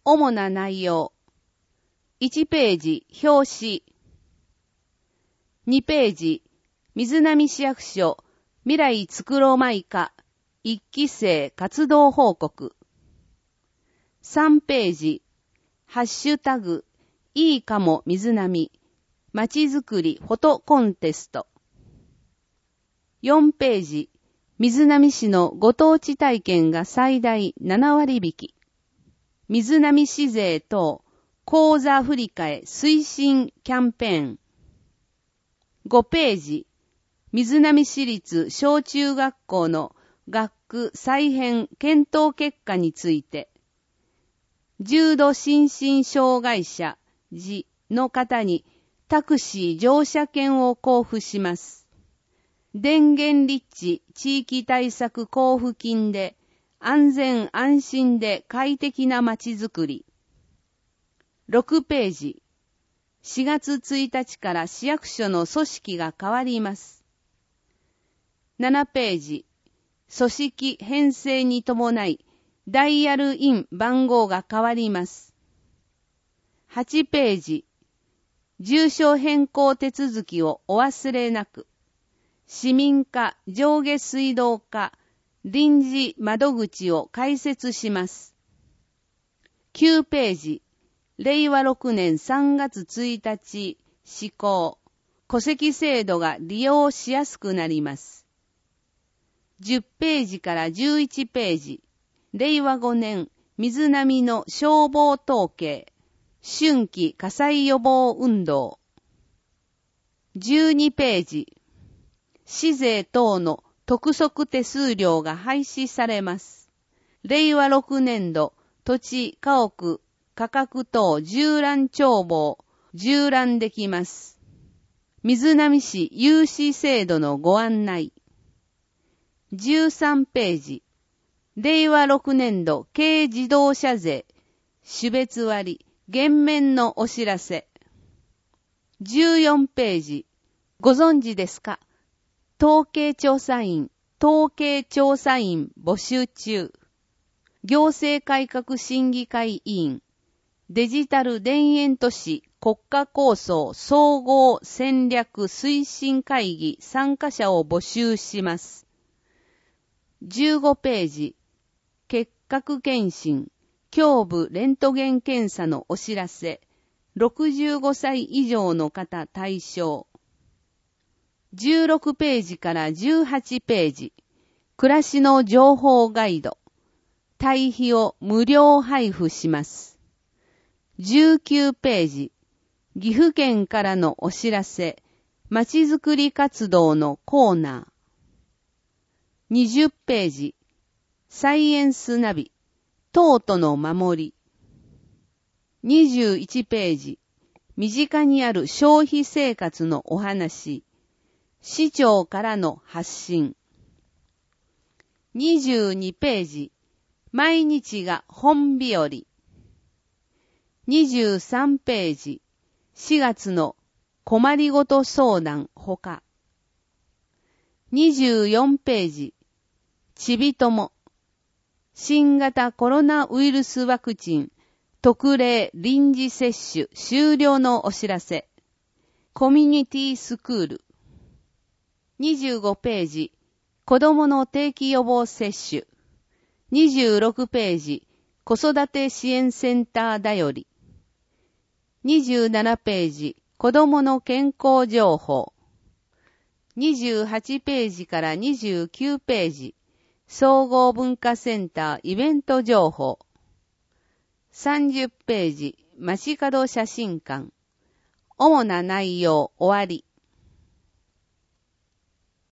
主な内容。1ページ、表紙。2ページ、水波市役所、未来作ろうまいか、1期生活動報告。3ページ、ハッシュタグ、いいかも水波、まちづくりフォトコンテスト。4ページ、水波市のご当地体験が最大7割引き。水波市税等口座振替推進キャンペーン。5ページ、水波市立小中学校の学区再編検討結果について、重度心身障害者児の方にタクシー乗車券を交付します。電源立地地域対策交付金で安全安心で快適なまちづくり。6ページ。4月1日から市役所の組織が変わります。7ページ。組織編成に伴いダイヤルイン番号が変わります。8ページ。住所変更手続きをお忘れなく。市民課上下水道課臨時窓口を開設します。9ページ。令和6年3月1日施行。戸籍制度が利用しやすくなります。10ページから11ページ。令和5年水波の消防統計。春季火災予防運動。12ページ。市税等の督促手数料が廃止されます。令和6年度土地家屋価格等縦覧帳簿縦覧できます。水波市融資制度のご案内。13ページ。令和6年度軽自動車税種別割減免のお知らせ。14ページ。ご存知ですか？統計調査員募集中。行政改革審議会委員。デジタル田園都市国家構想総合戦略推進会議参加者を募集します。15ページ。結核検診。胸部レントゲン検査のお知らせ。65歳以上の方対象。16ページから18ページ。暮らしの情報ガイド。堆肥を無料配布します。19ページ。岐阜県からのお知らせ。まちづくり活動のコーナー。20ページ。サイエンスナビ。東都の守り。21ページ。身近にある消費生活のお話。市長からの発信。22ページ。毎日が本日和。23ページ。4月の困りごと相談ほか。24ページ。ちびとも。新型コロナウイルスワクチン特例臨時接種終了のお知らせ。コミュニティスクール。25ページ。子供の定期予防接種。26ページ。子育て支援センターだより。27ページ。子供の健康情報。28ページから29ページ。総合文化センターイベント情報。30ページ。街角写真館。主な内容終わり。